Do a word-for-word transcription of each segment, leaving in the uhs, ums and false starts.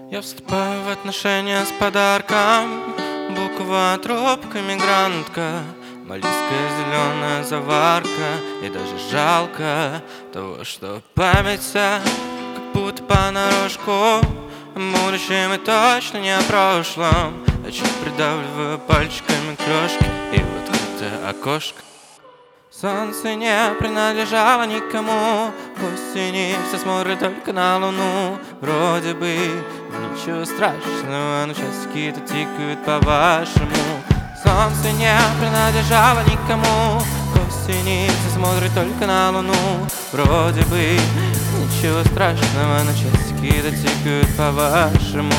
Я вступаю в отношения с подарком. Буква, трубка, мигрантка, малийская зеленая заварка. И даже жалко того, что память вся как будто понарошку о будущем и точно не о прошлом. Я чуть придавливаю пальчиками крошки и в открытое окошко. Солнце не принадлежало никому, в осени все смотрят только на луну. Вроде бы ничего страшного, но часики-то тикают по-вашему. Солнце не принадлежало никому, в осени все смотрят только на луну. Вроде бы ничего страшного, но часики-то тикают по-вашему.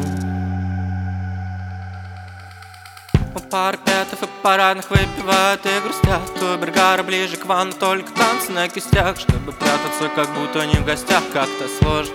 У парапетов и парадных выпивают и грустят. У Бергара ближе к ванну, только танцы на кистях. Чтобы прятаться, как будто не в гостях, как-то сложно.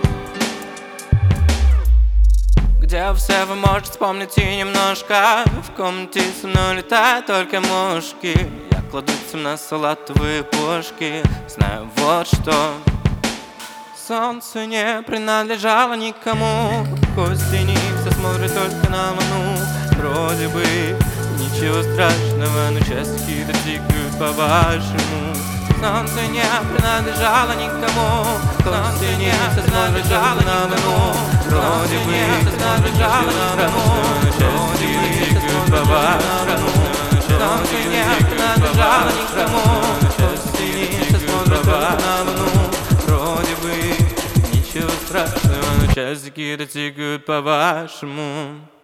Где все вы можете вспомнить и немножко. В комнате со мной летают только мушки. Я кладу всем на салатовые плошки. Знаю вот что: солнце не принадлежало никому, к осени все смотрят только на луну. Вроде бы ничего страшного, но часики дотикают по-вашему. Солнце не принадлежало никому, к осени все смотрят только на луну. Вроде бы ничего страшного, но часики дотикают по-вашему. Солнце не принадлежало никому, к осени все смотрят только на луну. Вроде бы ничего страшного, но часики дотикают по-вашему.